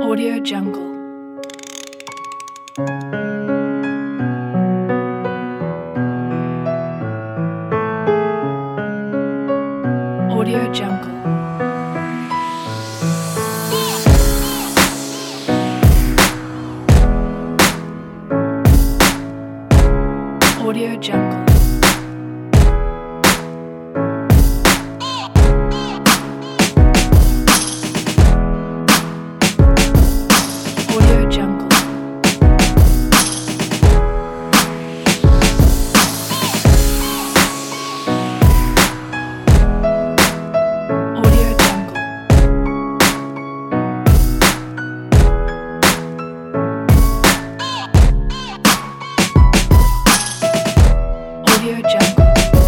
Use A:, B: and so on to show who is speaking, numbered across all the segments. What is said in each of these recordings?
A: Audio Jungle. Audio Jungle. Audio Jungle. Audio Jungle. Audio Jungle. Audio Jungle.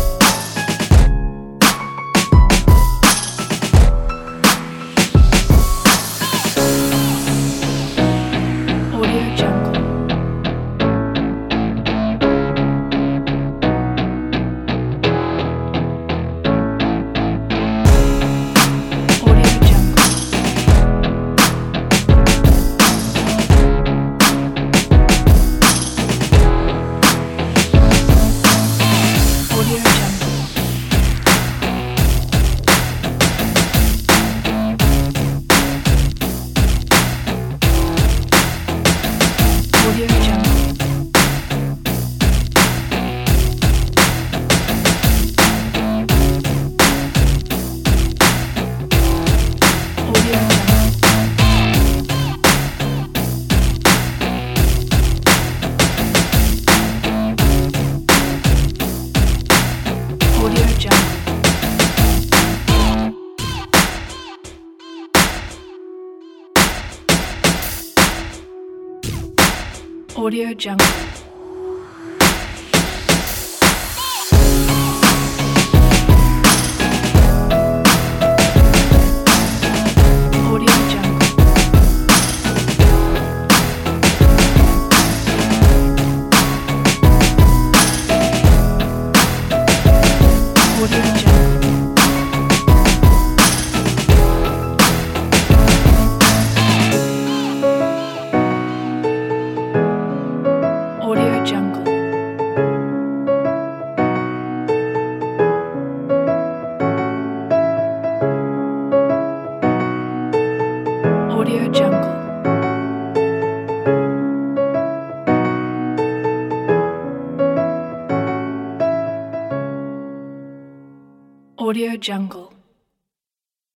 A: Audio Jungle. Audio Jungle. Audio Jungle. Audio Jungle. Audio Jungle. Audio Jungle. Audio Jungle. Audio Jungle. Audio Jungle. Audio Jungle. Audio Jungle. Audio Jungle.